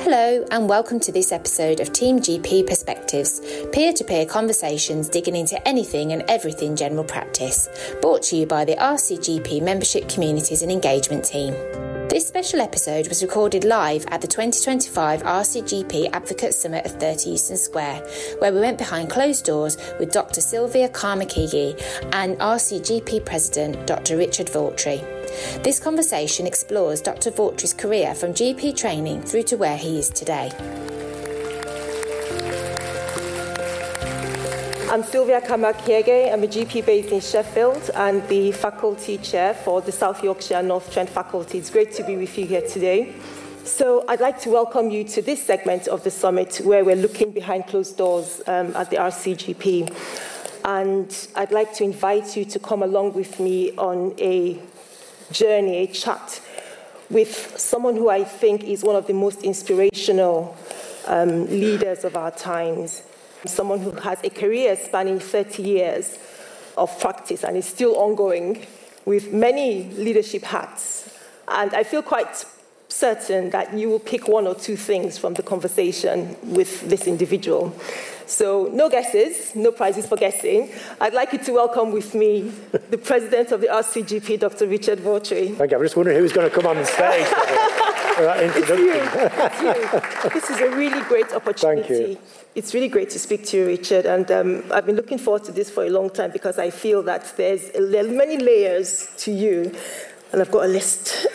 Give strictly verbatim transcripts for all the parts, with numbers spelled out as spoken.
Hello and welcome to this episode of Team G P Perspectives, peer-to-peer conversations digging into anything and everything general practice, brought to you by the R C G P Membership Communities and Engagement Team. This special episode was recorded live at the twenty twenty-five R C G P Advocate Summit at thirty Euston Square, where we went behind closed doors with Doctor Sylvia Kamakigi and R C G P President Doctor Richard Vaultry. This conversation explores Doctor Vaultry's career from G P training through to where he is today. I'm Sylvia Kamakigi. I'm a G P based in Sheffield and the faculty chair for the South Yorkshire and North Trent faculty. It's great to be with you here today. So I'd like to welcome you to this segment of the summit where we're looking behind closed doors um, at the R C G P. And I'd like to invite you to come along with me on a journey, a chat with someone who I think is one of the most inspirational um, leaders of our times. Someone who has a career spanning thirty years of practice and is still ongoing with many leadership hats. And I feel quite certain that you will pick one or two things from the conversation with this individual. So no guesses, no prizes for guessing. I'd like you to welcome with me the president of the R C G P, Doctor Richard Vaultry. Thank you. I'm just wondering who's going to come on the stage for that introduction. It's you. It's you. This is a really great opportunity. Thank you. It's really great to speak to you, Richard, and um, I've been looking forward to this for a long time because I feel that there's there are many layers to you, and I've got a list.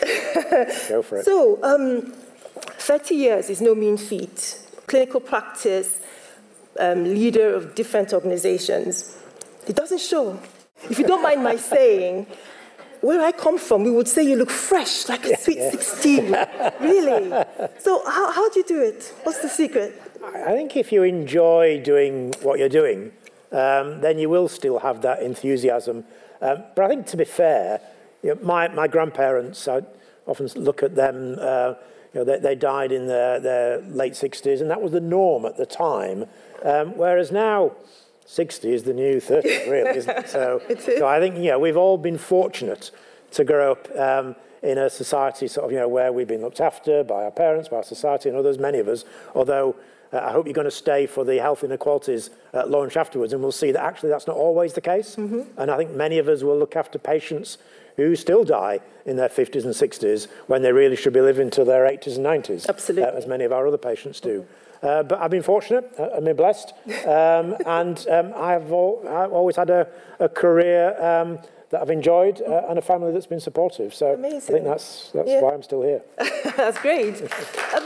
Go for it. So, um, thirty years is no mean feat. Clinical practice, um, leader of different organizations. It doesn't show. If you don't mind my saying, where I come from, we would say you look fresh, like a sweet yeah. sixteen. Really? So how, how do you do it? What's the secret? I think if you enjoy doing what you're doing, um, then you will still have that enthusiasm. Um, but I think, to be fair, you know, my, my grandparents, I often look at them, uh, you know, they, they died in their, their late sixties, and that was the norm at the time. Um, whereas now, sixty is the new thirty, really, isn't it? So, it is. so I think, you know, we've all been fortunate to grow up um, in a society sort of, you know, where we've been looked after by our parents, by our society and others, many of us, although uh, I hope you're going to stay for the health inequalities at launch afterwards, and we'll see that actually that's not always the case. Mm-hmm. And I think many of us will look after patients who still die in their fifties and sixties when they really should be living to their eighties and nineties. Absolutely. Uh, as many of our other patients do. Mm-hmm. Uh, but I've been fortunate, uh, I've been blessed, um, and um, I've, all, I've always had a, a career um, that I've enjoyed uh, and a family that's been supportive. So Amazing. I think that's, that's yeah. why I'm still here. That's great. um,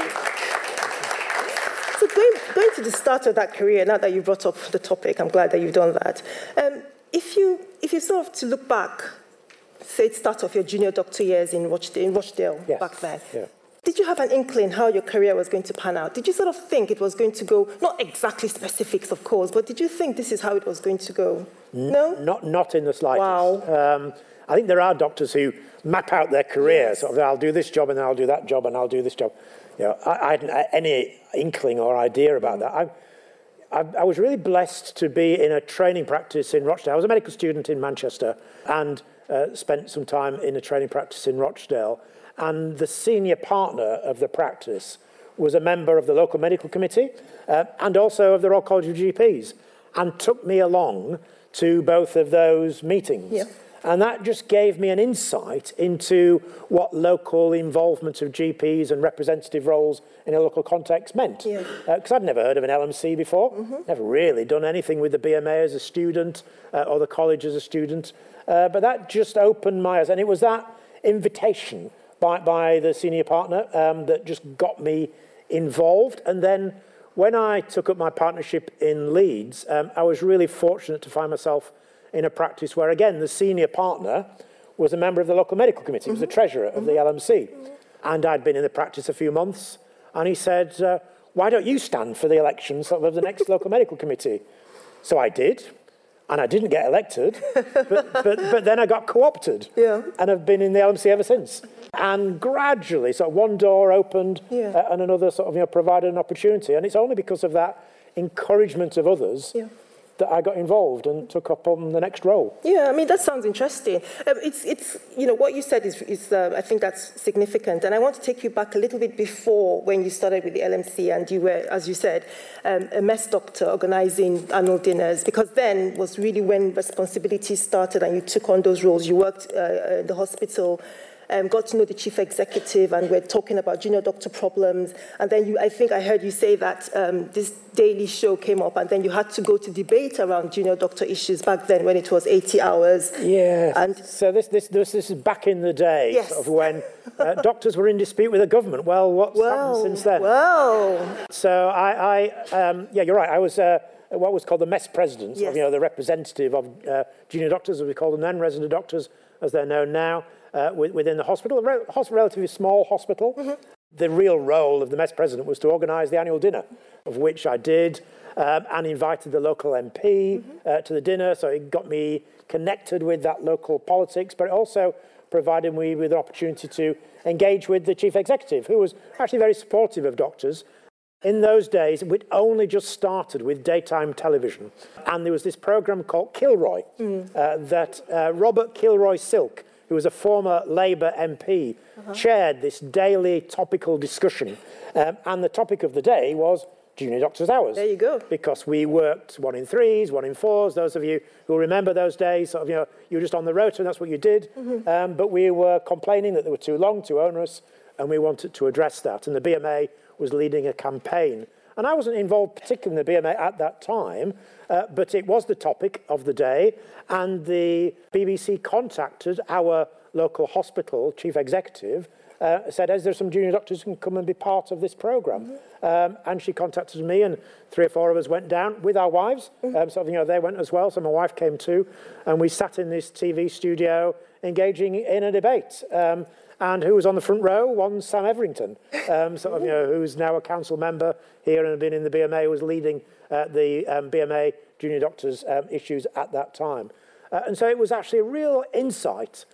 so going, going to the start of that career, now that you brought up the topic, I'm glad that you've done that. Um, if you if you sort of to look back, say the start of your junior doctor years in Rochdale, in Rochdale yes. back then, yeah. did you have an inkling how your career was going to pan out? Did you sort of think it was going to go, not exactly specifics, of course, but did you think this is how it was going to go? N- no? Not not in the slightest. Wow. Um, I think there are doctors who map out their career, Yes. sort of, I'll do this job and then I'll do that job and I'll do this job. You know, I, I hadn't had any inkling or idea about mm. that. I, I, I was really blessed to be in a training practice in Rochdale. I was a medical student in Manchester and uh, spent some time in a training practice in Rochdale. And the senior partner of the practice was a member of the local medical committee uh, and also of the Royal College of G Ps, and took me along to both of those meetings. Yeah. And that just gave me an insight into what local involvement of G Ps and representative roles in a local context meant. Because yeah. uh, I'd never heard of an L M C before, mm-hmm. never really done anything with the B M A as a student uh, or the college as a student. Uh, but that just opened my eyes. And it was that invitation By, by the senior partner um, that just got me involved. And then when I took up my partnership in Leeds, um, I was really fortunate to find myself in a practice where, again, the senior partner was a member of the local medical committee, mm-hmm. was the treasurer of mm-hmm. the L M C. Mm-hmm. And I'd been in the practice a few months, and he said, uh, why don't you stand for the elections of the next local medical committee? So I did. And I didn't get elected, but, but, but then I got co-opted. Yeah. And I've been in the L M C ever since. And gradually, sort of one door opened yeah. uh, and another sort of, you know, provided an opportunity. And it's only because of that encouragement of others yeah. that I got involved and took up on the next role. Yeah, I mean, that sounds interesting. Um, it's, it's, you know, what you said is, is uh, I think that's significant. And I want to take you back a little bit before when you started with the L M C and you were, as you said, um, a mess doctor organising annual dinners, because then was really when responsibilities started and you took on those roles. You worked uh, in the hospital, Um, got to know the chief executive, and we're talking about junior doctor problems. And then you, I think I heard you say that um, this daily show came up, and then you had to go to debate around junior doctor issues back then when it was eighty hours. Yeah. And so this this this, this is back in the day, yes. sort of when uh, doctors were in dispute with the government. Well, what's well, happened since then? Well. So I, I um, yeah, you're right. I was. Uh, what was called the mess president, yes. of, you know, the representative of uh, junior doctors, as we call them then, resident doctors, as they're known now, uh, within the hospital, a re relatively small hospital. Mm-hmm. The real role of the mess president was to organise the annual dinner, of which I did, um, and invited the local M P mm-hmm. uh, to the dinner, so it got me connected with that local politics, but it also provided me with an opportunity to engage with the chief executive, who was actually very supportive of doctors. In those days, we'd only just started with daytime television. And there was this programme called Kilroy, mm. uh, that uh, Robert Kilroy Silk, who was a former Labour M P, uh-huh. chaired this daily topical discussion. Um, and the topic of the day was junior doctors' hours. There you go. Because we worked one in threes, one in fours. Those of you who remember those days, sort of, you know, you were just on the rota and that's what you did. Mm-hmm. um, but we were complaining that they were too long, too onerous, and we wanted to address that. And the B M A was leading a campaign. And I wasn't involved particularly in the B M A at that time, uh, but it was the topic of the day. And the B B C contacted our local hospital chief executive, uh, said, is there some junior doctors who can come and be part of this programme? Mm-hmm. um, and she contacted me, and three or four of us went down with our wives. Mm-hmm. um, so, you know, they went as well, so my wife came too. And we sat in this T V studio engaging in a debate. Um, And who was on the front row? One, Sam Everington, um, sort of, you know, who's now a council member here and had been in the B M A, was leading uh, the um, B M A junior doctors um, issues at that time. Uh, and so it was actually a real insight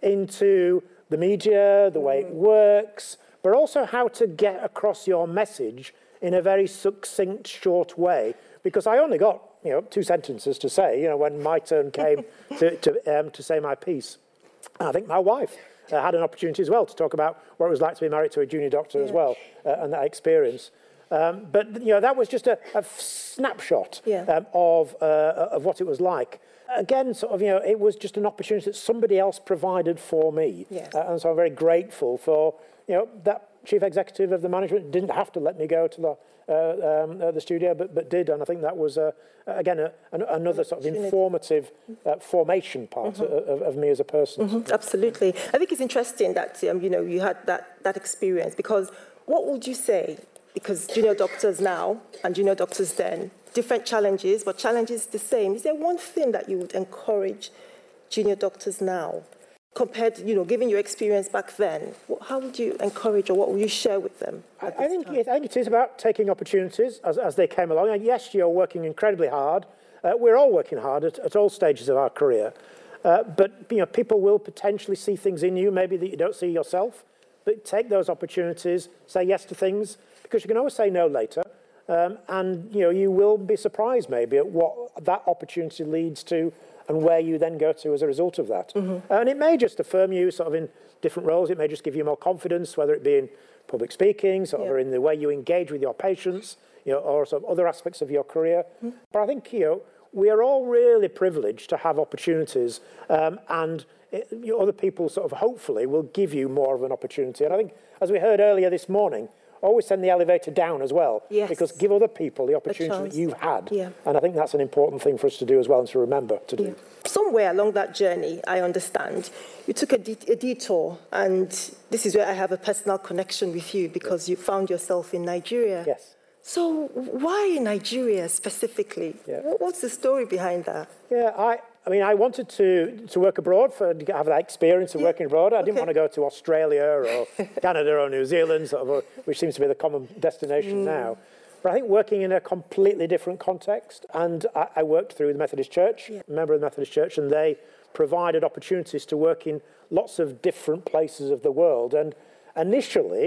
into the media, the way it works, but also how to get across your message in a very succinct, short way. Because I only got, you know, two sentences to say, you know, when my turn came to, to, um, to say my piece. And I think my wife Uh, had an opportunity as well to talk about what it was like to be married to a junior doctor yeah. as well, uh, and that experience. Um, but, you know, that was just a, a snapshot yeah. um, of, uh, of what it was like. Again, sort of, you know, it was just an opportunity that somebody else provided for me. Yeah. Uh, and so I'm very grateful for, you know, that chief executive of the management didn't have to let me go to the, uh, um, uh, the studio, but, but did. And I think that was, uh, again, a, an, another sort of informative uh, formation part mm-hmm. of, of me as a person. Mm-hmm. Absolutely. I think it's interesting that, um, you know, you had that, that experience, because what would you say? Because junior doctors now and junior doctors then, different challenges, but challenges the same. Is there one thing that you would encourage junior doctors now compared to, you know, given your experience back then? How would you encourage, or what would you share with them? I, I, think, I think it is about taking opportunities as, as they came along. And yes, you're working incredibly hard. Uh, we're all working hard at, at all stages of our career. Uh, but, you know, people will potentially see things in you, maybe that you don't see yourself. But take those opportunities, say yes to things, because you can always say no later. Um, and, you know, you will be surprised maybe at what that opportunity leads to and where you then go to as a result of that. Mm-hmm. And it may just affirm you sort of in different roles. It may just give you more confidence, whether it be in public speaking, sort of, yeah. or in the way you engage with your patients, you know, or some other aspects of your career. Mm-hmm. But I think, you know, we are all really privileged to have opportunities, um, and it, you know, other people sort of hopefully will give you more of an opportunity. And I think, as we heard earlier this morning, always send the elevator down as well, yes. because give other people the opportunity that you've had. Yeah. And I think that's an important thing for us to do as well, and to remember to do. Yeah. Somewhere along that journey, I understand, you took a, de a detour, and this is where I have a personal connection with you, because you found yourself in Nigeria. Yes. So why Nigeria specifically? Yeah. What's the story behind that? Yeah, I... I mean, I wanted to, to work abroad, for, to have that experience of yeah. working abroad. I didn't okay. want to go to Australia or Canada or New Zealand, sort of, which seems to be the common destination mm. now. But I think working in a completely different context, and I, I worked through the Methodist Church, yeah. a member of the Methodist Church, and they provided opportunities to work in lots of different places of the world. And initially,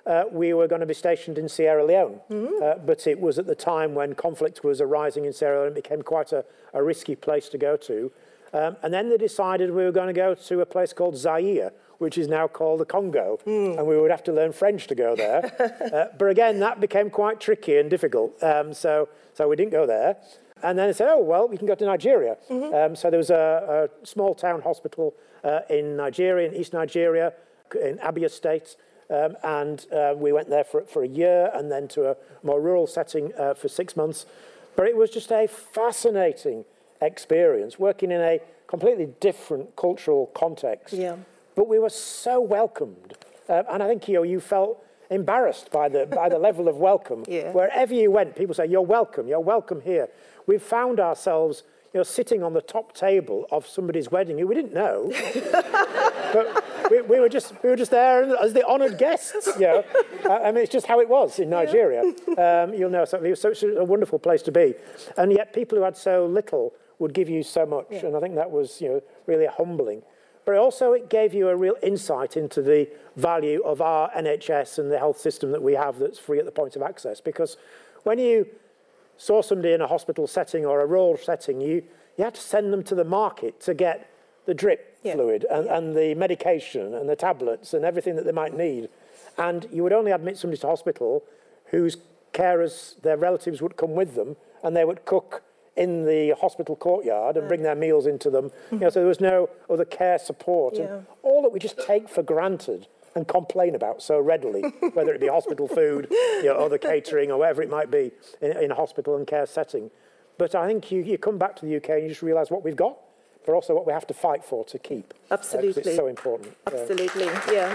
uh, we were going to be stationed in Sierra Leone. Mm-hmm. uh, but it was at the time when conflict was arising in Sierra Leone. It became quite a, a risky place to go to. Um, and then they decided we were going to go to a place called Zaire, which is now called the Congo. Mm. And we would have to learn French to go there. uh, but again, that became quite tricky and difficult. Um, so, so we didn't go there. And then they said, oh, well, we can go to Nigeria. Mm-hmm. um, so there was a, a small town hospital uh, in Nigeria, in East Nigeria, in Abia State. Um, and uh, we went there for, for a year and then to a more rural setting uh, for six months. But it was just a fascinating experience, working in a completely different cultural context. Yeah. But we were so welcomed. Uh, and I think, you know, you felt embarrassed by the, by the level of welcome. Yeah. Wherever you went, people say, you're welcome, you're welcome here. We've found ourselves, you know, sitting on the top table of somebody's wedding who we didn't know. But we, we were just we were just there as the honoured guests, you know. Uh, I mean, it's just how it was in Nigeria. Um, you'll know, so it was such a wonderful place to be. And yet people who had so little would give you so much. Yeah. And I think that was, you know, really humbling. But also it gave you a real insight into the value of our N H S and the health system that we have that's free at the point of access. Because when you saw somebody in a hospital setting or a rural setting, you, you had to send them to the market to get the drip yeah. fluid and, yeah. and the medication and the tablets and everything that they might need. And you would only admit somebody to hospital whose carers, their relatives would come with them and they would cook in the hospital courtyard and bring their meals into them. You know, so there was no other care support. Yeah. And all that we just take for granted and complain about so readily, whether it be hospital food, you know, or the catering or whatever it might be in, in a hospital and care setting. But I think you, you come back to the U K and you just realise what we've got, but also what we have to fight for to keep. Absolutely. Uh, it's so important. Absolutely, yeah.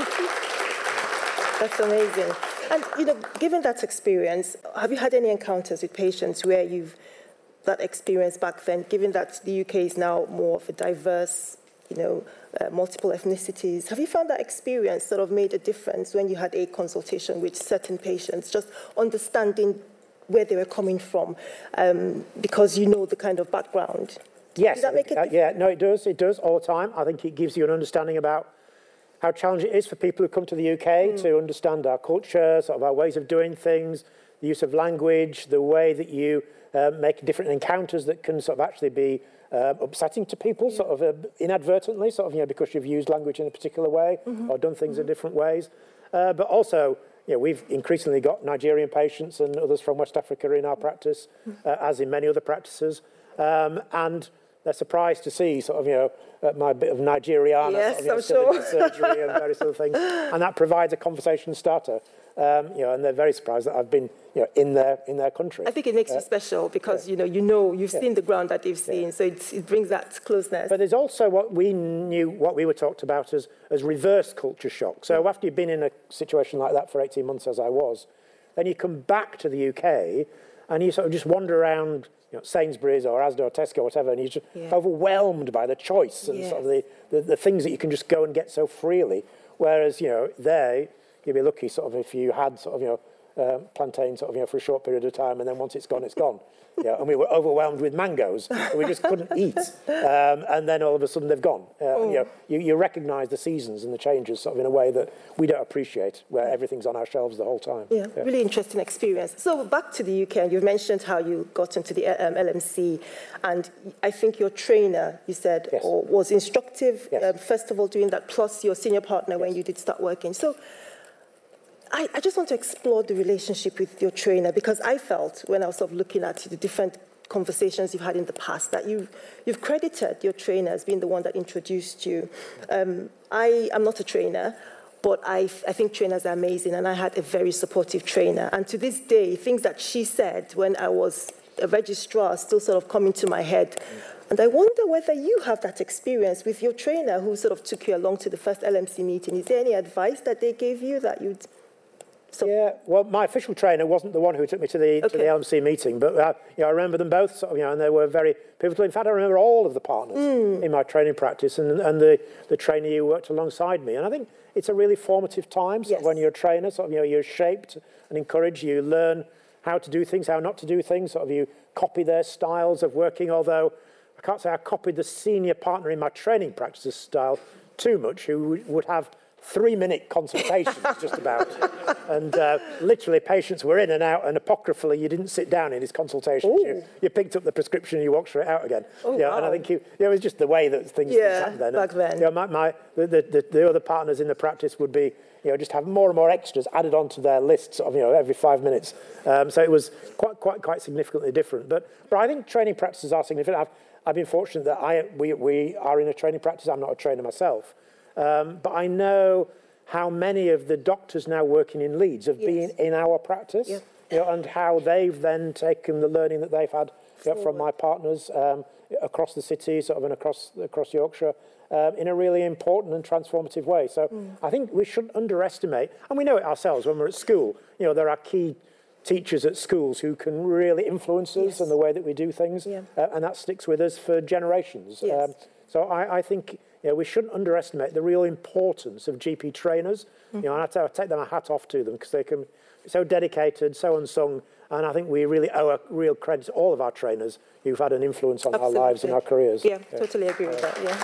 That's amazing. And, you know, given that experience, have you had any encounters with patients where you've, that experience back then, given that the U K is now more of a diverse, you know, uh, multiple ethnicities, have you found that experience sort of made a difference when you had a consultation with certain patients, just understanding where they were coming from, um, because you know the kind of background? Yes. Does that make it uh, yeah, no, it does. It does all the time. I think it gives you an understanding about how challenging it is for people who come to the U K mm. to understand our culture, sort of our ways of doing things, the use of language, the way that you uh, make different encounters that can sort of actually be uh, upsetting to people, yeah. sort of uh, inadvertently, sort of, you know, because you've used language in a particular way mm-hmm. or done things mm-hmm. in different ways. Uh, but also, you know, we've increasingly got Nigerian patients and others from West Africa in our practice, mm-hmm. uh, as in many other practices. Um, and they're surprised to see sort of, you know, uh, my bit of Nigeriana, yes, sort of, you know, I'm still sure. in surgery and various other things. And that provides a conversation starter. Um, you know, and they're very surprised that I've been, you know, in their in their country. I think it makes uh, you special because yeah. you know you know you've yeah. seen the ground that they've seen, yeah. so it, it brings that closeness. But there's also what we knew, what we were talked about as as reverse culture shock. So mm. after you've been in a situation like that for eighteen months, as I was, then you come back to the U K and you sort of just wander around, you know, Sainsbury's or Asda or Tesco or whatever, and you're just yeah. overwhelmed by the choice and yeah. sort of the, the the things that you can just go and get so freely. Whereas, you know, there you'd be lucky sort of if you had sort of, you know, uh, plantain sort of, you know, for a short period of time, and then once it's gone, it's gone. Yeah, and we were overwhelmed with mangoes. We just couldn't eat. Um, and then all of a sudden they've gone. Uh, mm. You know, you, you recognise the seasons and the changes sort of in a way that we don't appreciate, where everything's on our shelves the whole time. Yeah, yeah. Really interesting experience. So back to the U K, and you've mentioned how you got into the um, L M C, and I think your trainer, you said, yes. or was instructive, yes. um, first of all, doing that, plus your senior partner yes. when you did start working. So I, I just want to explore the relationship with your trainer, because I felt when I was sort of looking at the different conversations you've had in the past that you, you've credited your trainer as being the one that introduced you. Um, I am not a trainer, but I, I think trainers are amazing, and I had a very supportive trainer. And to this day, things that she said when I was a registrar still sort of come into my head. And I wonder whether you have that experience with your trainer who sort of took you along to the first L M C meeting. Is there any advice that they gave you that you'd... So yeah, well, my official trainer wasn't the one who took me to the okay. to the L M C meeting, but uh, you know, I remember them both, sort of, you know, and they were very pivotal. In fact, I remember all of the partners mm. in my training practice, and and the the trainee who worked alongside me. And I think it's a really formative time. Sort yes. of when you're a trainer, sort of, you know, you're shaped and encouraged. You learn how to do things, how not to do things. Sort of, you copy their styles of working. Although I can't say I copied the senior partner in my training practice's style too much, who would have three-minute consultations just about. And uh, literally patients were in and out, and apocryphally you didn't sit down in his consultations. You, you picked up the prescription and you walked straight out again. Oh, yeah, wow. And I think you, yeah, it was just the way that things, yeah, things happened then. back then. And, you know, my, my, the, the, the other partners in the practice would be, you know, just have more and more extras added onto their lists of, you know, every five minutes. Um, so it was quite, quite, quite significantly different. But, but I think training practices are significant. I've, I've been fortunate that I, we, we are in a training practice. I'm not a trainer myself. Um, but I know how many of the doctors now working in Leeds have yes. been in our practice, yeah. you know, and how they've then taken the learning that they've had you know, from my partners um, across the city, sort of, and across across Yorkshire, um, in a really important and transformative way. So mm. I think we shouldn't underestimate, and we know it ourselves when we're at school. You know, there are key teachers at schools who can really influence us yes. and the way that we do things, yeah. uh, and that sticks with us for generations. Yes. Um, so I, I think. You know, we shouldn't underestimate the real importance of G P trainers. Mm-hmm. You know, and I, t- I take them a hat off to them because they can be so dedicated, so unsung, and I think we really owe a real credit to all of our trainers who've had an influence on Absolutely. our lives and our careers. Yeah, yeah. totally agree with that. Yeah.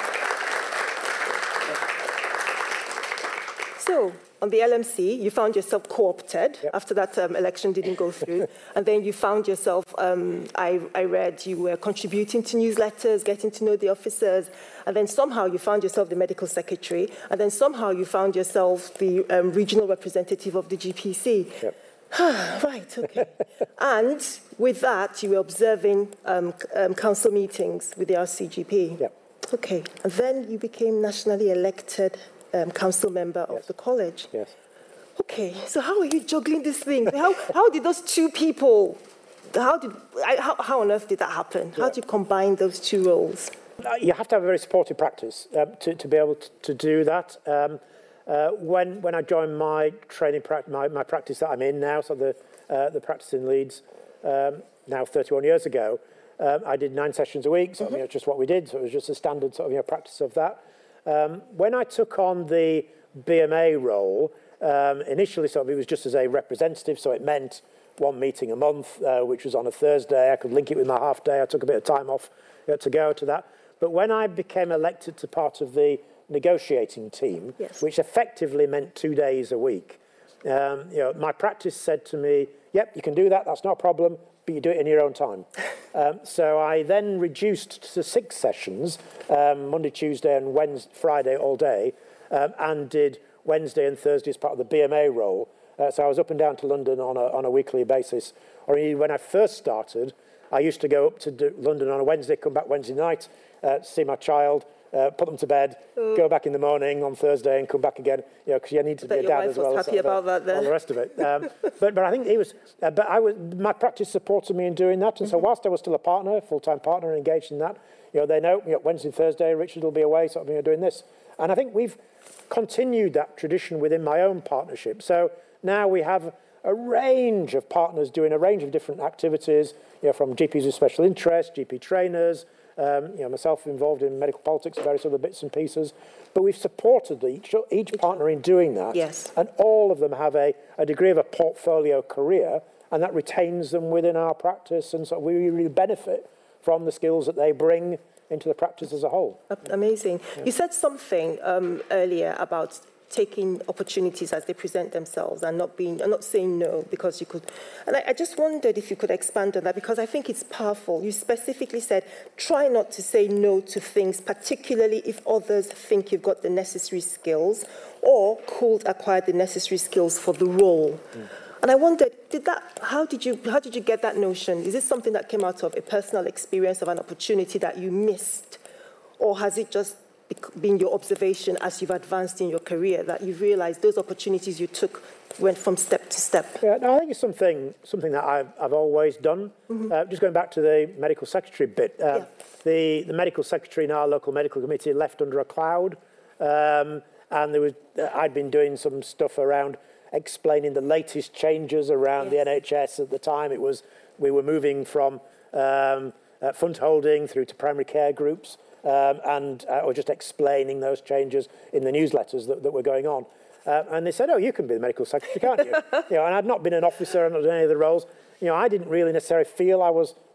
So, on the L M C, you found yourself co-opted yep. after that um, election didn't go through. And then you found yourself, um, I, I read you were contributing to newsletters, getting to know the officers. And then somehow you found yourself the medical secretary. And then somehow you found yourself the um, regional representative of the G P C. Yep. Right, okay. And with that, you were observing um, um, council meetings with the R C G P. Yep. Okay. And then you became nationally elected Um, council member yes. of the college. Yes. Okay, so how are you juggling this thing? How how did those two people? How did I, how how on earth did that happen? How yeah. do you combine those two roles? Uh, you have to have a very supportive practice um, to to be able to, to do that. Um, uh, when when I joined my training practice, my, my practice that I'm in now, so the uh, the practice in Leeds, um, now thirty-one years ago, um, I did nine sessions a week. So mm-hmm. you know, just what we did. So it was just a standard sort of you know, practice of that. Um, when I took on the B M A role, um, initially sort of it was just as a representative, so it meant one meeting a month, uh, which was on a Thursday. I could link it with my half day. I took a bit of time off you know, to go to that. But when I became elected to part of the negotiating team, yes. which effectively meant two days a week, um, you know, my practice said to me, yep, you can do that, that's not a problem, but you do it in your own time. um, so I then reduced to six sessions, um, Monday, Tuesday and Wednesday, Friday all day, um, and did Wednesday and Thursday as part of the B M A role. Uh, so I was up and down to London on a, on a weekly basis. Or when I first started, I used to go up to do London on a Wednesday, come back Wednesday night, uh, see my child, uh, put them to bed, mm. go back in the morning on Thursday and come back again, you know, because you need to be a dad as well. Your wife was happy about that then. All the rest of it. Um, but, but I think it was, uh, but I was, my practice supported me in doing that. And mm-hmm. so whilst I was still a partner, full-time partner engaged in that, you know, they know, you know, Wednesday, Thursday, Richard will be away, sort of, you know, doing this. And I think we've continued that tradition within my own partnership. So now we have a range of partners doing a range of different activities, you know, from G Ps with special interest, G P trainers, um, you know, myself involved in medical politics, various other bits and pieces. But we've supported each, each partner in doing that. Yes. And all of them have a, a degree of a portfolio career, and that retains them within our practice. And so we really benefit from the skills that they bring into the practice as a whole. Amazing. Yeah. You said something um, earlier about taking opportunities as they present themselves and not being, and not saying no because you could. And I, I just wondered if you could expand on that, because I think it's powerful. You specifically said, try not to say no to things, particularly if others think you've got the necessary skills or could acquire the necessary skills for the role. Mm. And I wondered, did that? How did you? How did you get that notion? Is this something that came out of a personal experience of an opportunity that you missed, or has it just been your observation as you've advanced in your career that you've realised those opportunities you took went from step to step? Yeah, no, I think it's something something that I've I've always done. Mm-hmm. Uh, just going back to the medical secretary bit, uh, yeah. the the medical secretary in our local medical committee left under a cloud, um, and there was uh, I'd been doing some stuff around explaining the latest changes around yes. the N H S at the time. It was we were moving from um, uh, fund holding through to primary care groups, um, and uh, or just explaining those changes in the newsletters that, that were going on. Uh, and they said, "Oh, you can be the medical secretary, can't you?" You know, and I'd not been an officer and not done any of the roles. You know, I didn't really necessarily feel I was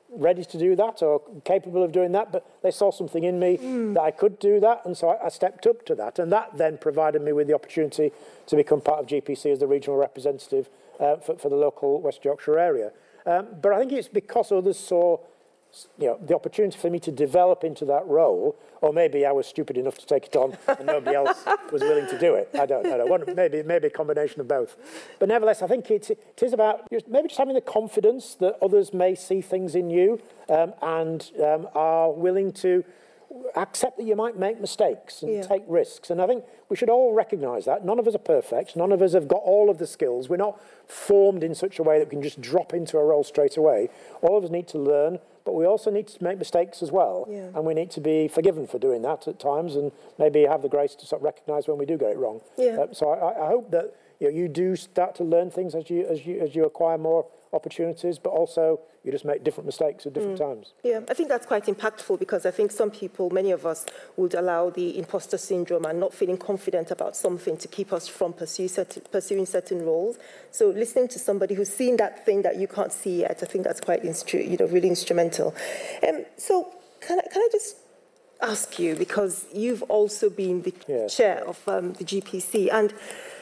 ready to do that or capable of doing that, but they saw something in me mm. that I could do that, and so I, I stepped up to that. And that then provided me with the opportunity to become part of G P C as the regional representative uh, for, for the local West Yorkshire area. Um, but I think it's because others saw, you know, the opportunity for me to develop into that role, or maybe I was stupid enough to take it on and nobody else was willing to do it. I don't know. One, maybe, maybe a combination of both. But nevertheless, I think it, it is about just maybe just having the confidence that others may see things in you um, and um, are willing to accept that you might make mistakes and yeah. take risks. And I think we should all recognise that. None of us are perfect. None of us have got all of the skills. We're not formed in such a way that we can just drop into a role straight away. All of us need to learn, but we also need to make mistakes as well. Yeah. And we need to be forgiven for doing that at times and maybe have the grace to sort of recognise when we do get it wrong. Yeah. Uh, so I, I hope that you know, you do start to learn things as you, as you, as you acquire more opportunities, but also you just make different mistakes at different mm. times. Yeah, I think that's quite impactful because I think some people, many of us, would allow the imposter syndrome and not feeling confident about something to keep us from pursue certain, pursuing certain roles. So listening to somebody who's seen that thing that you can't see yet, I think that's quite instru- you know, really instrumental. Um, so can I, can I just ask you, because you've also been the yeah. chair of um, the G P C, and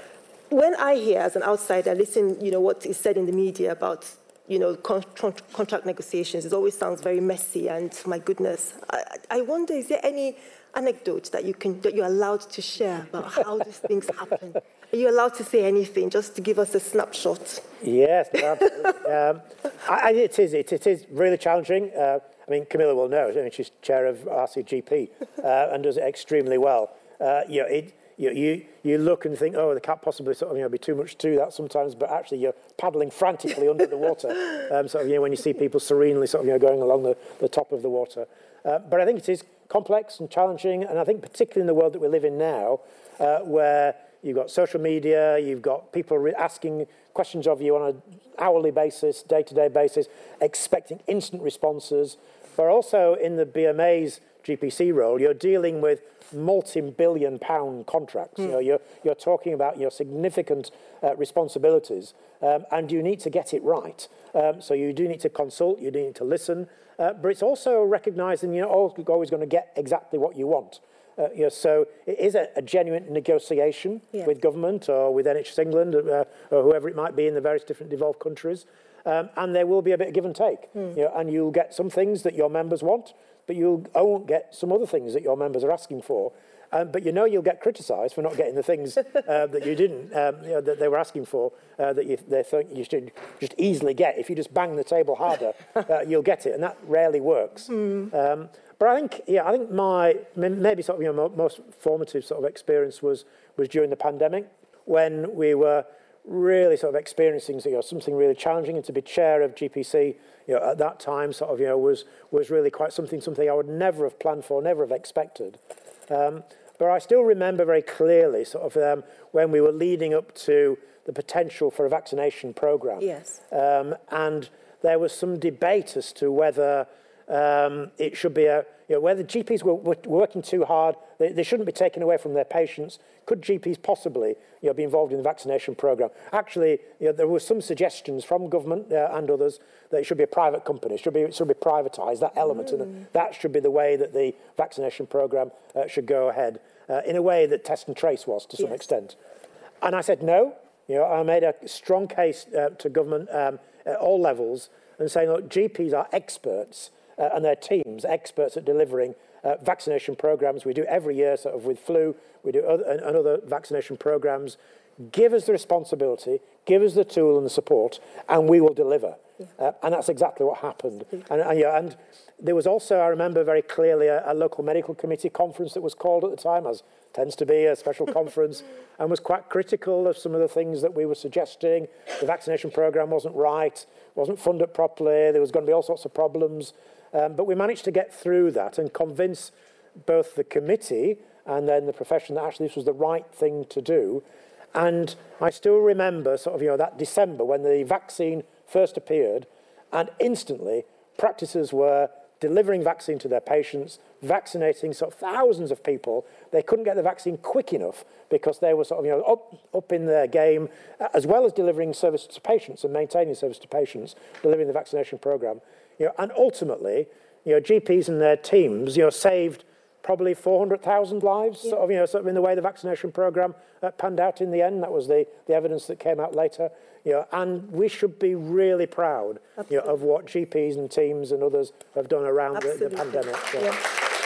when I hear, as an outsider, listen, you know, what is said in the media about, you know, con- contract negotiations, it always sounds very messy, and my goodness, I, I wonder, is there any anecdote that you can that you're allowed to share about how these things happen? Are you allowed to say anything, just to give us a snapshot? Yes, absolutely. um, I, it is. It, it is really challenging. Uh, I mean, Camilla will know. I mean, she's chair of R C G P uh, and does it extremely well. Uh, you know, it. You, you you look and think, oh, there can't possibly sort of you know be too much to that sometimes, but actually you're paddling frantically under the water. Um, sort of you know when you see people serenely sort of you know going along the, the top of the water. Uh, but I think it is complex and challenging, and I think particularly in the world that we live in now, uh, where you've got social media, you've got people re- asking questions of you on an hourly basis, day-to-day basis, expecting instant responses. But also in the B M A's G P C role, you're dealing with multi-billion pound contracts. Mm. You know, you're, you're talking about your significant uh, responsibilities, um, and you need to get it right. Um, so you do need to consult, you do need to listen, uh, but it's also recognising you're not always going to get exactly what you want. Uh, you know, so it is a, a genuine negotiation yeah. with government or with N H S England uh, or whoever it might be in the various different devolved countries. Um, and there will be a bit of give and take. Mm. You know, and you'll get some things that your members want, but you won't get some other things that your members are asking for. Um, but you know you'll get criticised for not getting the things uh, that you didn't, um, you know, that they were asking for, uh, that you, they think you should just easily get. If you just bang the table harder, uh, you'll get it, and that rarely works. Mm. Um, but I think, yeah, I think my maybe sort of you know most formative sort of experience was was during the pandemic when we were really sort of experiencing you know, something really challenging, and to be chair of G P C, you know, at that time sort of you know was was really quite something something I would never have planned for, never have expected. Um, but I still remember very clearly sort of um, when we were leading up to the potential for a vaccination programme. Yes. Um, and there was some debate as to whether um, it should be a, you know, whether G Ps were, were working too hard, they, they shouldn't be taken away from their patients. Could G Ps possibly, you know, be involved in the vaccination programme? Actually, you know, there were some suggestions from government uh, and others that it should be a private company, it should be, it should be privatised, that element, mm. and that should be the way that the vaccination programme uh, should go ahead, uh, in a way that test and trace was to some yes. extent. And I said no. You know, I made a strong case uh, to government um, at all levels and saying, look, G Ps are experts uh, and their teams, experts at delivering uh, vaccination programmes. We do every year sort of with flu, we do other, and, and other vaccination programmes. Give us the responsibility, give us the tool and the support, and we will deliver. Yeah. Uh, and that's exactly what happened. And, and, yeah, and there was also, I remember very clearly, a, a local medical committee conference that was called at the time, as tends to be a special conference, and was quite critical of some of the things that we were suggesting. The vaccination programme wasn't right, wasn't funded properly, there was going to be all sorts of problems. Um, but we managed to get through that and convince both the committee and then the profession that actually this was the right thing to do. And I still remember sort of, you know, that December when the vaccine first appeared, and instantly practices were delivering vaccine to their patients, vaccinating sort of thousands of people. They couldn't get the vaccine quick enough because they were sort of, you know, up, up in their game, as well as delivering service to patients and maintaining service to patients, delivering the vaccination programme. You know, and ultimately, you know, G Ps and their teams, you know, saved probably four hundred thousand lives, yeah. sort of, you know, sort of in the way the vaccination programme uh, panned out in the end. That was the, the evidence that came out later. You know, and we should be really proud, you know, of what G Ps and teams and others have done around the, the pandemic. So. Yeah.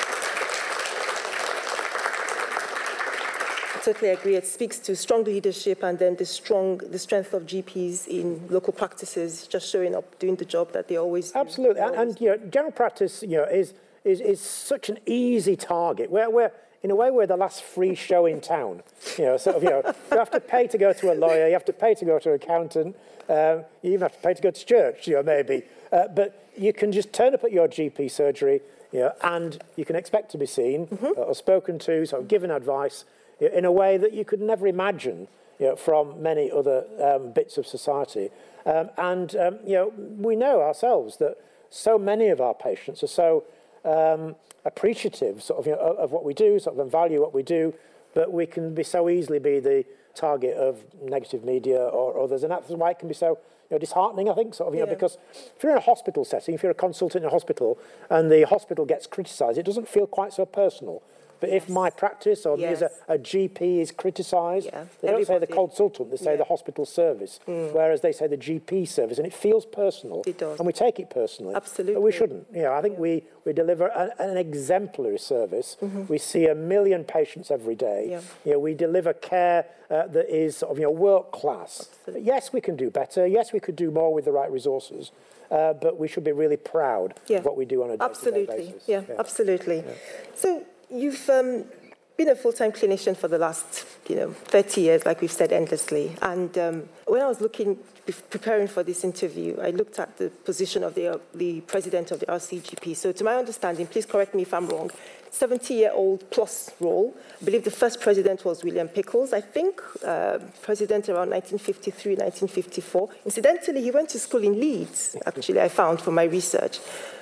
I totally agree. It speaks to strong leadership and then the strong, the strength of G Ps in local practices, just showing up, doing the job that they always do. Absolutely, and, and you know, general practice, you know, is is is such an easy target. Where we're in a way, we're the last free show in town. You know, sort of, you know, you have to pay to go to a lawyer, you have to pay to go to an accountant, um, you even have to pay to go to church, you know, maybe. Uh, but you can just turn up at your G P surgery, you know, and you can expect to be seen mm-hmm. uh, or spoken to, sort of given advice you know, in a way that you could never imagine, you know, from many other um, bits of society. Um, and, um, you know, we know ourselves that so many of our patients are so um, appreciative sort of, you know, of what we do, sort of, and value what we do, but we can be so easily be the target of negative media or others, and that's why it can be so you know, disheartening, I think, sort of, you yeah. know, because if you're in a hospital setting, if you're a consultant in a hospital, and the hospital gets criticised, it doesn't feel quite so personal. But if my practice or yes. a, a G P is criticised, yeah. they don't Everybody. say the consultant, they say yeah. the hospital service, mm. whereas they say the G P service, and it feels personal. It does. And we take it personally. Absolutely. But we shouldn't. You know, I think yeah. we, we deliver a, an exemplary service. Mm-hmm. We see a million patients every day. Yeah. You know, we deliver care uh, that is sort of, you know, world class. Yes, we can do better. Yes, we could do more with the right resources. Uh, but we should be really proud yeah. of what we do on a day-to-day absolutely. basis. Yeah, yeah. absolutely. Yeah. So you've um, been a full-time clinician for the last, you know, thirty years, like we've said endlessly. And um, when I was looking, preparing for this interview, I looked at the position of the, uh, the president of the R C G P. So to my understanding, please correct me if I'm wrong, seventy-year-old plus role. I believe the first president was William Pickles, I think, uh, president around nineteen fifty-three, nineteen fifty-four. Incidentally, he went to school in Leeds, actually, I found from my research.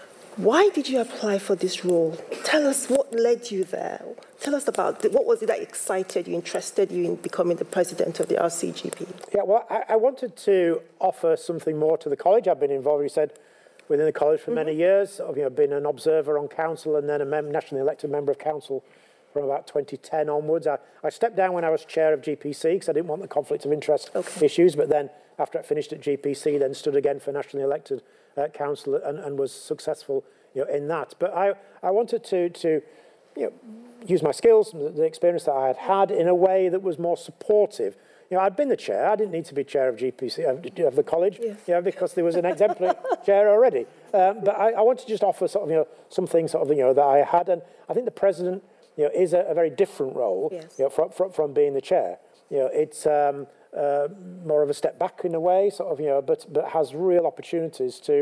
Why did you apply for this role? Tell us what led you there. Tell us about the, what was it that excited you, interested you in becoming the president of the R C G P? Yeah, well, I, I wanted to offer something more to the college. I've been involved, you said, within the college for mm-hmm. many years. I've you know, been an observer on council and then a mem- nationally elected member of council from about twenty ten onwards. I, I stepped down when I was chair of G P C because I didn't want the conflict of interest okay. issues, but then after I finished at G P C, then stood again for nationally elected uh, council and, and was successful you know, in that. But I, I wanted to, to you know, use my skills, the experience that I had had in a way that was more supportive. You know, I'd been the chair. I didn't need to be chair of G P C, of the college, yeah. you know, because there was an exemplary chair already. Um, but I, I wanted to just offer sort of, you know, something sort of, you know, that I had. And I think the president, you know, is a, a very different role yes. you know, from, from, from being the chair. You know, it's um, uh, more of a step back in a way, sort of, you know, but but has real opportunities to,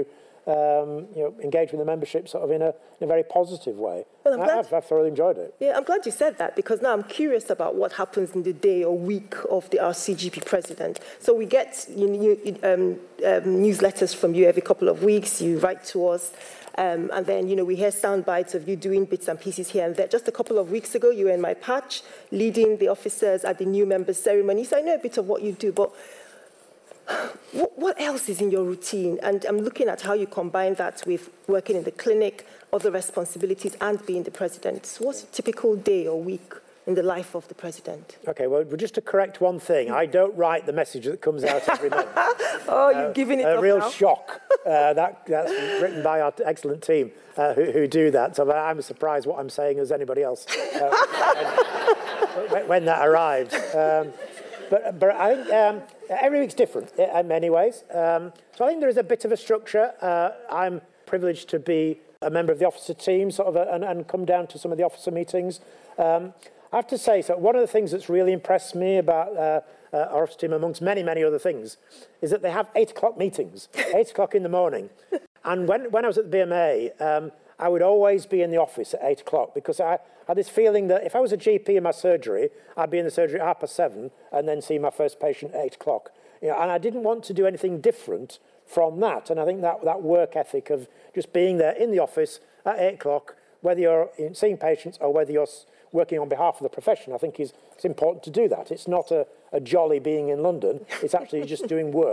um, you know, engage with the membership sort of in a, in a very positive way. Well, I'm glad, I've, I've thoroughly enjoyed it. Yeah, I'm glad you said that because now I'm curious about what happens in the day or week of the R C G P president. So we get you, you, um, um, newsletters from you every couple of weeks. You write to us. Um, and then, you know, we hear sound bites of you doing bits and pieces here and there. Just a couple of weeks ago, you were in my patch, leading the officers at the new members ceremony. So I know a bit of what you do, but what, what else is in your routine? And I'm looking at how you combine that with working in the clinic, other responsibilities, and being the president. What's a typical day or week in the life of the president? Okay, well, just to correct one thing, I don't write the message that comes out every month. oh, uh, you're giving it a up real now? shock. Uh, that, that's written by our excellent team uh, who, who do that. So I'm as surprised what I'm saying as anybody else uh, when, when that arrives. Um, but, but I think um, every week's different in many ways. Um, so I think there is a bit of a structure. Uh, I'm privileged to be a member of the officer team, sort of, a, and, and come down to some of the officer meetings. Um, I have to say, so one of the things that's really impressed me about uh, uh, our office team, amongst many, many other things, is that they have eight o'clock meetings, eight o'clock in the morning. And when, when I was at the B M A, um, I would always be in the office at eight o'clock because I had this feeling that if I was a G P in my surgery, I'd be in the surgery at half past seven and then see my first patient at eight o'clock. You know, and I didn't want to do anything different from that. And I think that, that work ethic of just being there in the office at eight o'clock, whether you're seeing patients or whether you're working on behalf of the profession, I think is, it's important to do that. It's not a, a jolly being in London. It's actually just doing work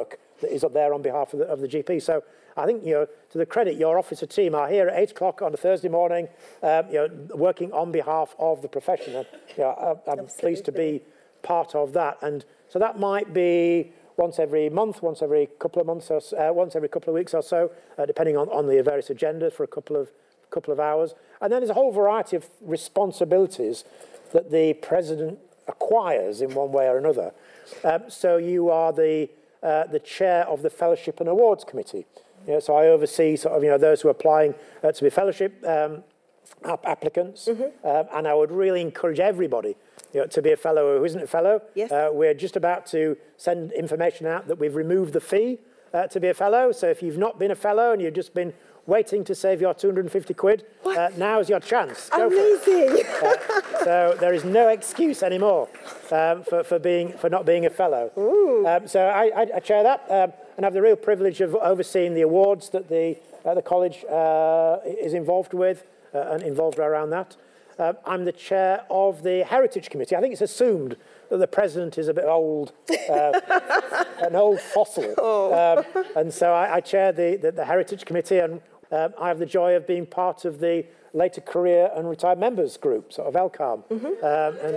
that is up there on behalf of the, of the G P. So I think, you know, to the credit, your officer team are here at eight o'clock on a Thursday morning, um, you know, working on behalf of the profession. And, you know, I, I'm Absolutely. pleased to be part of that. And so that might be once every month, once every couple of months, or uh, once every couple of weeks or so, uh, depending on, on the various agendas for a couple of couple of hours. And then there's a whole variety of responsibilities that the president acquires in one way or another. Um, so you are the uh, the chair of the Fellowship and Awards Committee. You know, so I oversee sort of, you know, those who are applying uh, to be fellowship um, applicants, mm-hmm. um, and I would really encourage everybody, you know, to be a fellow who isn't a fellow. Yes. Uh, we're just about to send information out that we've removed the fee uh, to be a fellow. So if you've not been a fellow and you've just been waiting to save your two hundred fifty quid, uh, now's your chance. Go Amazing. uh, so there is no excuse anymore um, for, for, being, for not being a fellow. Um, so I, I, I chair that um, and have the real privilege of overseeing the awards that the, uh, the college uh, is involved with uh, and involved around that. Uh, I'm the chair of the Heritage Committee. I think it's assumed that the president is a bit old, uh, an old fossil. Oh. Um, and so I, I chair the, the, the Heritage Committee, and um, I have the joy of being part of the later career and retired members group, sort of L C A R M. Mm-hmm.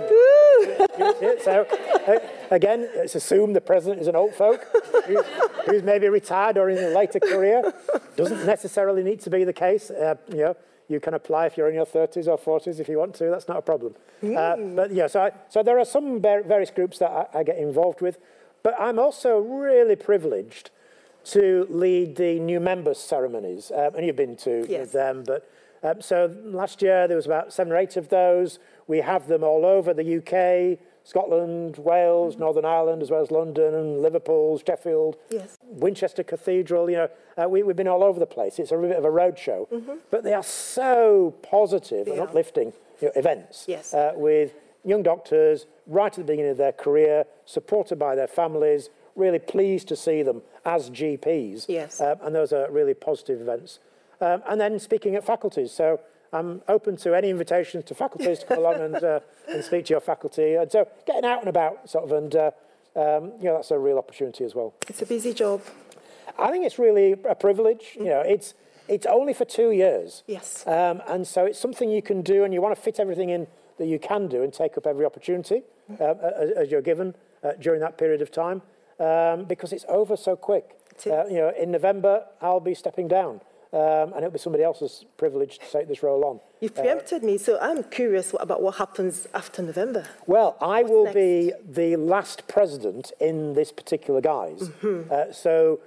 um, and so, uh, again, it's assumed the president is an old folk who's, who's maybe retired or in a later career. Doesn't necessarily need to be the case, uh, you know. You can apply if you're in your thirties or forties if you want to. That's not a problem. Mm. Uh, but yeah, so I, so there are some various groups that I, I get involved with, but I'm also really privileged to lead the new members ceremonies, um, and you've been to yes. them. But um, so last year there was about seven or eight of those. We have them all over the U K, Scotland, Wales, mm-hmm. Northern Ireland, as well as London and Liverpool, Sheffield, yes. Winchester Cathedral. You know, uh, we, we've been all over the place. It's a bit of a roadshow, mm-hmm. but they are so positive they and are. uplifting you know, events yes. uh, with young doctors right at the beginning of their career, supported by their families, really pleased to see them as G Ps. Yes. Um, and those are really positive events. Um, and then speaking at faculties. So I'm open to any invitations to faculties to come along and, uh, and speak to your faculty. And so getting out and about, sort of, and uh, um, you know, that's a real opportunity as well. It's a busy job. I think it's really a privilege. Mm-hmm. You know, it's it's only for two years. Yes. Um, and so it's something you can do, and you want to fit everything in that you can do and take up every opportunity mm-hmm. uh, as, as you're given uh, during that period of time, um, because it's over so quick. Uh, you know, in November, I'll be stepping down. Um, and it'll be somebody else's privilege to take this role on. You've preempted uh, me, so I'm curious about what happens after November. Well, I What's will next? be the last president in this particular guise. Mm-hmm. uh, so,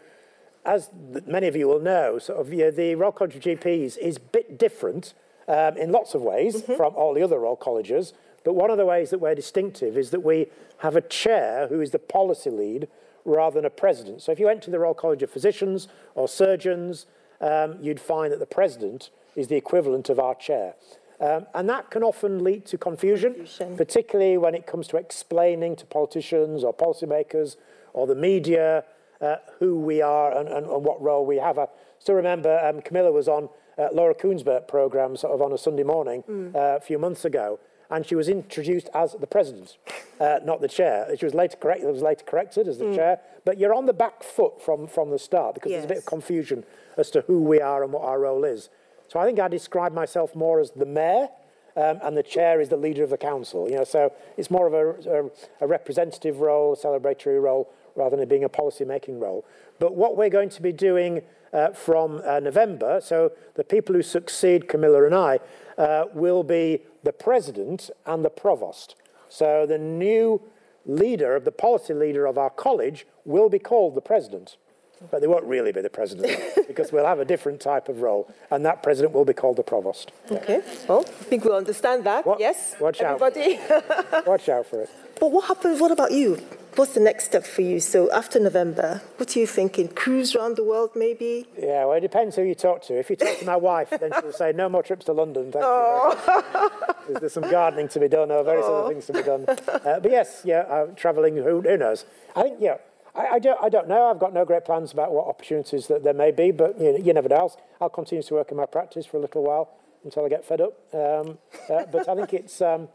as many of you will know, sort of, you know, the Royal College of G Ps is a bit different um, in lots of ways mm-hmm. from all the other Royal Colleges. But one of the ways that we're distinctive is that we have a chair who is the policy lead rather than a president. So if you went to the Royal College of Physicians or Surgeons, Um, you'd find that the president is the equivalent of our chair. Um, and that can often lead to confusion, confusion, particularly when it comes to explaining to politicians or policymakers or the media uh, who we are and, and, and what role we have. I still remember um, Camilla was on uh, Laura Koonsberg's programme sort of on a Sunday morning mm. uh, a few months ago, and she was introduced as the president, uh, not the chair. She was later corrected, was later corrected as the mm. chair, but you're on the back foot from, from the start because yes. there's a bit of confusion as to who we are and what our role is. So I think I describe myself more as the mayor, um, and the chair is the leader of the council. You know, so it's more of a, a, a representative role, a celebratory role, rather than it being a policy-making role. But what we're going to be doing uh, from uh, November, so the people who succeed Camilla and I, uh, will be the president and the provost. So the new leader, the policy leader of our college, will be called the president. But they won't really be the president because we'll have a different type of role, and that president will be called the provost. Okay, well, I think we'll understand that. What, yes, watch everybody. Out. Watch out for it. But what happens? What about you? What's the next step for you? So after November, what are you thinking? Cruise around the world, maybe? Yeah, well, it depends who you talk to. If you talk to my wife, then she'll say, no more trips to London, thank oh. you. There's, there's some gardening to be done or various oh. other things to be done. Uh, but yes, yeah, uh, travelling, who, who knows? I think, yeah, I, I, don't, I don't know. I've got no great plans about what opportunities that there may be, but you, know, you never know. I'll, I'll continue to work in my practice for a little while until I get fed up. Um, uh, but I think it's... Um,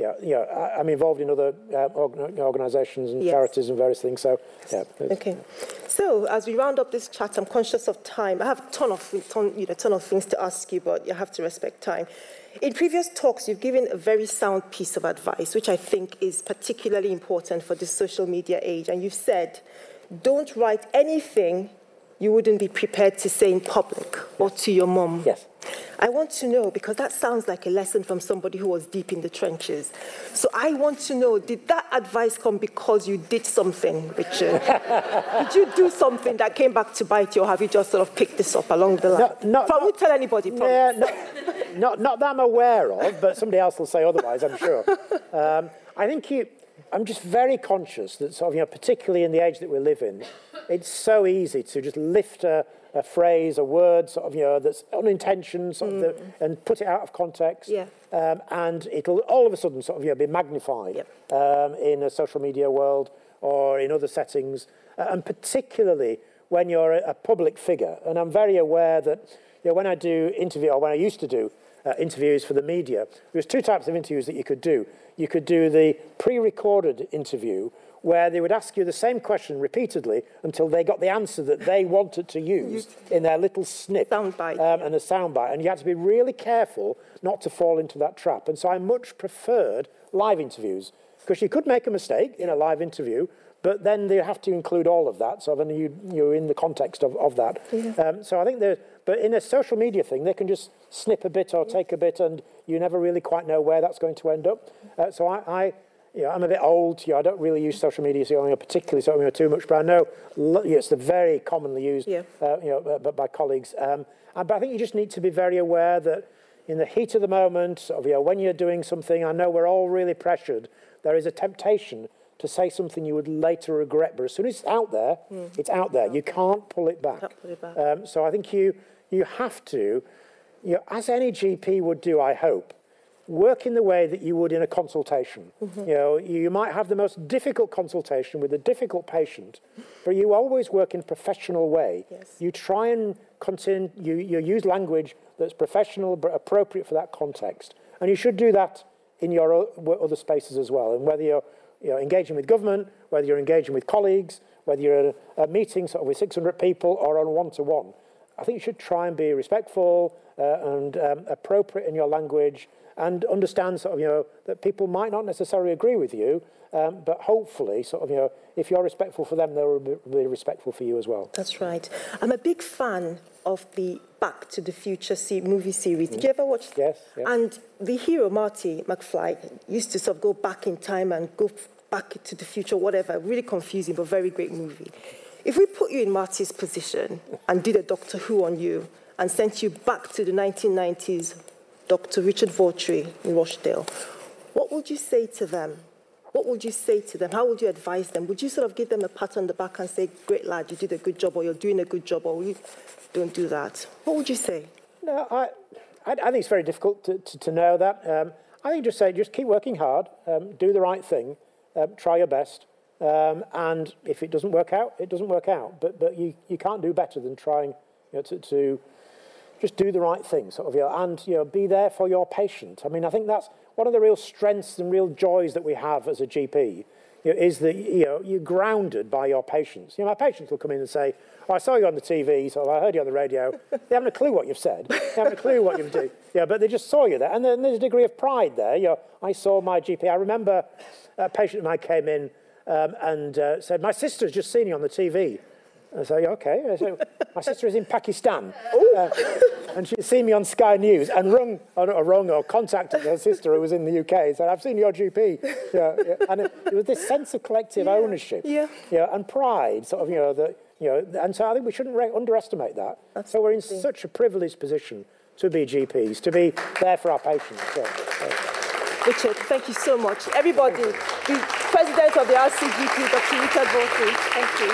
yeah, yeah, I, I'm involved in other uh, org- organisations and yes. charities and various things. So, yeah. Okay. So, as we round up this chat, I'm conscious of time. I have a ton of, ton, you know, ton of things to ask you, but you have to respect time. In previous talks, you've given a very sound piece of advice, which I think is particularly important for this social media age. And you've said, don't write anything you wouldn't be prepared to say in public or to your mum. Yes. I want to know, because that sounds like a lesson from somebody who was deep in the trenches. So I want to know, did that advice come because you did something, Richard? Did you do something that came back to bite you, or have you just sort of picked this up along the line? No, not, not, tell anybody, promise. Yeah, not, not, not that I'm aware of, but somebody else will say otherwise, I'm sure. Um, I think you... I'm just very conscious that, sort of, you know, particularly in the age that we live in, it's so easy to just lift a, a phrase, a word, sort of, you know, that's unintentional, sort mm. of, the, and put it out of context, yeah. um, and it'll all of a sudden sort of, you know, be magnified yep. um, in a social media world or in other settings, uh, and particularly when you're a, a public figure. And I'm very aware that, you know, when I do interview, or when I used to do uh, interviews for the media, there's two types of interviews that you could do. You could do the pre-recorded interview where they would ask you the same question repeatedly until they got the answer that they wanted to use in their little snip soundbite. Um, and a soundbite. And you had to be really careful not to fall into that trap. And so I much preferred live interviews, because you could make a mistake in a live interview, but then they have to include all of that. So then you, you're in the context of, of that. Yeah. Um, so I think there, but in a social media thing, they can just snip a bit or take a bit, and you never really quite know where that's going to end up. Uh, so I, I you know, I'm a bit old. You know, I don't really use social media so, you know, particularly so, you know, too much, but I know it's the very commonly used, yeah. uh, you know, by, by colleagues. Um, and, but I think you just need to be very aware that in the heat of the moment, sort of, you know, when you're doing something, I know we're all really pressured. There is a temptation to say something you would later regret, but as soon as it's out there, mm. it's out there. You can't pull it back. Can't pull it back. Um, so I think you you have to, you know, as any G P would do, I hope, work in the way that you would in a consultation. Mm-hmm. You know, you might have the most difficult consultation with a difficult patient, but you always work in a professional way. Yes. You try and continue, you, you use language that's professional but appropriate for that context. And you should do that in your other spaces as well. And whether you're you know, engaging with government, whether you're engaging with colleagues, whether you're at a, a meeting sort of with six hundred people or on one-to-one, I think you should try and be respectful uh, and um, appropriate in your language, and understand sort of, you know, that people might not necessarily agree with you, um, but hopefully sort of, you know, if you're respectful for them, they'll be, be respectful for you as well. That's right. I'm a big fan of the Back to the Future movie series. Did mm. you ever watch that? Yes, yes. And the hero, Marty McFly, used to sort of go back in time and go back to the future, whatever. Really confusing, but very great movie. If we put you in Marty's position and did a Doctor Who on you and sent you back to the nineteen nineties, Doctor Richard Vautry in Rochdale, what would you say to them? What would you say to them? How would you advise them? Would you sort of give them a pat on the back and say, great lad, you did a good job, or you're doing a good job, or you don't do that? What would you say? No, I, I, I think it's very difficult to, to, to know that. Um, I think just say, just keep working hard, um, do the right thing, um, try your best, um, and if it doesn't work out, it doesn't work out. But but you, you can't do better than trying, you know, to, to just do the right thing, sort of, you know, and you know, be there for your patient. I mean, I think that's one of the real strengths and real joys that we have as a G P, you know, is that, you know, you're grounded by your patients. You know, my patients will come in and say, oh, I saw you on the T V, so I heard you on the radio. They haven't a clue what you've said. They haven't a clue what you've done. Yeah, but they just saw you there. And then there's a degree of pride there. You know, I saw my G P. I remember a patient of mine came in um, and uh, said, my sister's just seen you on the T V. I say, okay. I say, my sister is in Pakistan. Uh, and she'd seen me on Sky News and rung, or not rung, or contacted her sister who was in the U K and said, I've seen your G P. Yeah, yeah. And it, it was this sense of collective yeah. ownership yeah. Yeah, and pride, sort of, you know, that, you know, and so I think we shouldn't re- underestimate that. That's so we're in such a privileged position to be G Ps, to be there for our patients. So, so. Richard, thank you so much. Everybody, the President of the R C G P, Doctor Richard Vautry, thank you.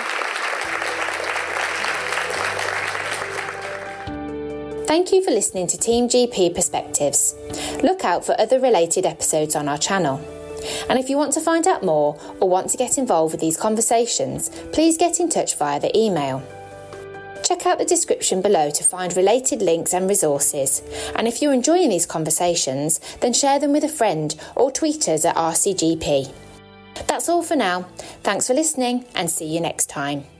Thank you for listening to Team G P Perspectives. Look out for other related episodes on our channel. And if you want to find out more or want to get involved with these conversations, please get in touch via the email. Check out the description below to find related links and resources. And if you're enjoying these conversations, then share them with a friend or tweet us at R C G P. That's all for now. Thanks for listening and see you next time.